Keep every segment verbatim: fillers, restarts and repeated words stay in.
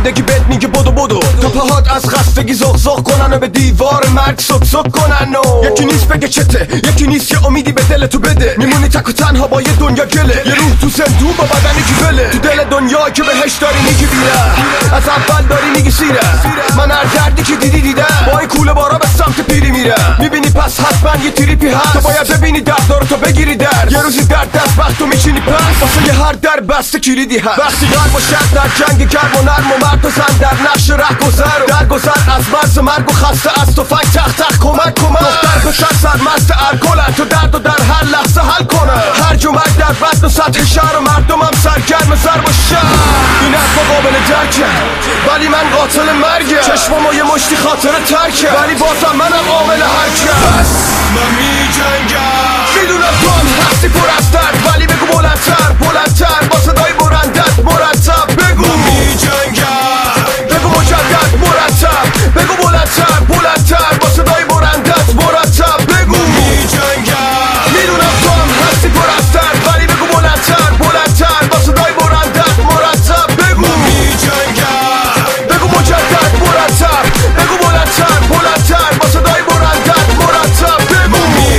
زندگی بهت میگه بدو بدو تا پاهات از خستگی زغ زغ کنن و به دیوار مرگ سک سک کنن و یکی نیست بگه چته، یکی نیست یه امیدی به دل تو بده. میمونی تک و تنها با یه دنیا گله، یه روح تو زندون با بدنی که بله. تو دل دنیا که بهش داری میگی بیره، از اول داری میگی سیره. من هر دردی که دیدی دیدم، با این کوله بارا به سمت پیری میرم. میبینی پس حتما یه تریپی هست، تو باید ببینی درد داره تو بگیری درد. یه روزی درد دست وقت تو میشینی پس، واسه یه هر در بسته کلیدی هست. وقتی قلب و شد در جنگ گرم و نرم و مرد و زن در نقش ره گذر و در گذر از مرز مرگ و خسته از تو فنگ تخت تخت کمک کمک. دختر پسر سرمست الکلن، تو درد و در هر لحظه حل کنه. هر جمعک در بطن و سطح شهر و مردمم سرگرم ضرب و شهر. این حرفا قابل درکه ولی من قاتل مرگه. چشمامو یه مشتی خاطر ترکه ولی بازم منم عامل حرکه. بس من می جنگم، میدونم تو هم هستی پر از درد، ولی بگو بلندتر بلندتر با صدای برندت مرتب بگو. من می جنگم، بگو مجدد مرتب، بگو بلندتر بلندتر با صدای برندت مرتب بگو. من می جنگم، میدونم تو هم هستی پر از درد، ولی بگو بلندتر بلندتر با صدای برندت مرتب بگو. من می جنگم، بگو مجدد مرتب، بگو بلندتر بلندتر با صدای برندت مرتب بگو. من می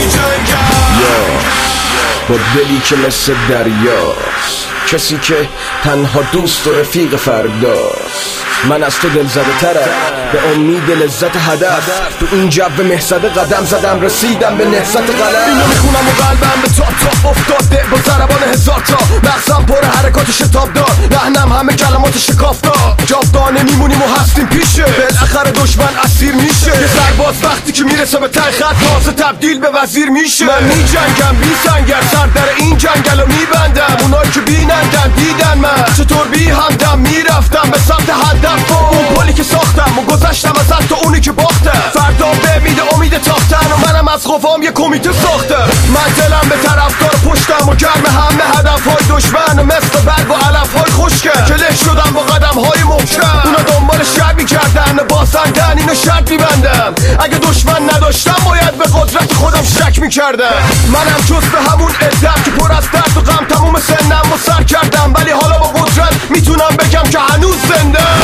جنگم با دلی که مثل دریاست، کسی که تنها دوست و رفیق فرداست. من از تو دل زده ترم به امید لذت هدف، تو این جو محصد قدم زدم رسیدم به نهضت قلم. اینو میخونم و قلبم به تا تا افتاده با ضربان هزار تا. مغزم پر حرکات شتاب دار، لحنم همه کلمات شکافدار. جاودانه میمونیم و هستیم پیشه، بالاخره دشمن اسیر میشه. یه سرباز وقتی که میرسه به ته خط تازه تبدیل به وزیر میشه. من میجنگم بی سنگر، سر در این جنگل رو میبندم. اونایی که بینندن دیدن من چطور بی همدم میرفتم به سمت هدف. اون پلی که ساختم و گذشتم از تو اونی که باختم. فردا به امید امید تاختن و منم از قوام یه کمیته ساختم. من دلم به طرفدار پشتم و گرم همه هدفهای دشمن و مثل برگ و علفهای خشکم که له شدم با قدمهای محکم. اونا دنبال شب میکردن بازندن اینو شرط میبندم. اگه دشمن نداشتم باید به قدرت خودم شک میکردم. منم جز به همون عدم که پر از درد و غم تموم سنم و سر کردم، ولی حالا با قدرت میتونم بگم که هنوز زنده.